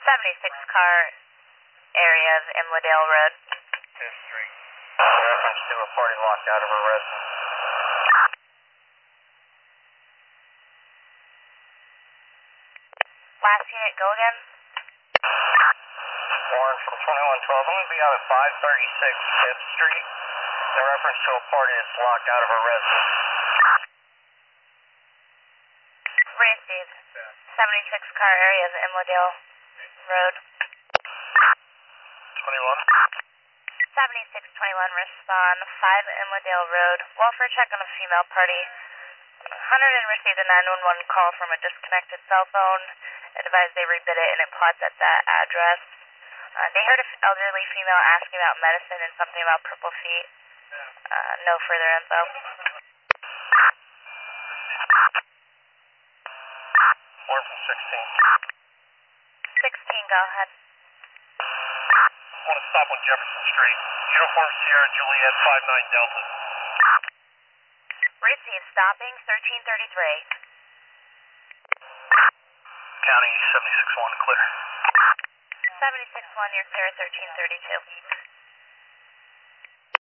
76 car area of Imladale Road. 5th Street. Reference to a party locked out of a residence. Last unit, go again. Warren from 2112. I'm going to be out at 536 5th Street. In reference to a party that's locked out of a residence. Received. 76 car area of Imladale Road. 21. 7621, respond. 5 Imladale Road. Welfare check on a female party. Hunterdon received a 911 call from a disconnected cell phone. Advised they rebid it and it plots at that address. They heard an elderly female asking about medicine and something about purple feet. No further info. Warren from 16. 16, go ahead. I want to stop on Jefferson Street. Uniform Sierra Juliet 59 Delta. Received, stopping 1333. County 76-1, clear. 76-1, you're clear, 1332.